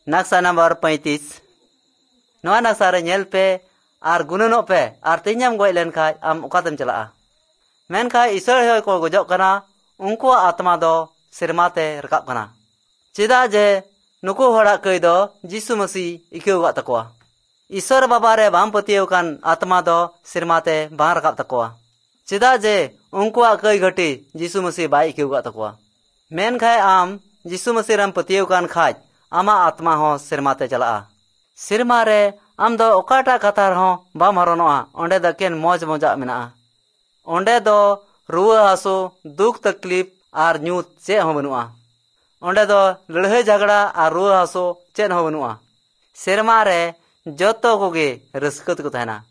नक्शा नंबर 35 नवा नक्शा रे नेल पे आर गुननो पे आर तिन्याम गoj len खाय आम उकातेम चलाआ मेनखाय ईश्वर होय को गजोग कना उनको आत्मा दो सिरमाते रकाब कना चेदा जे नुकु हड़ा कई दो यीशु मसीह इकेउगा तकोआ ईश्वर बाबा रे बाम पतियव कान आत्मा दो सिरमाते बां रकाब तकोआ चेदा जे उनको कई घटी यीशु मसीह बाई इकेउगा तकोआ मेनखाय आम यीशु मसीह रम पतियव कान खाज आमा आत्मा हो सिरमाते चलाआ सिरमा रे आम दो ओकाटा कथा रहो बाम हरनोआ ओंडे द केन मौज मजा मेना ओंडे दो रुआ हासो दुख तकलीफ आर न्यूत चे हो बनुआ ओंडे दो लड़ाई झगड़ा आर रुआ हासो चे हो बनुआ सिरमा रे जतो कोगे रस्कत को तहना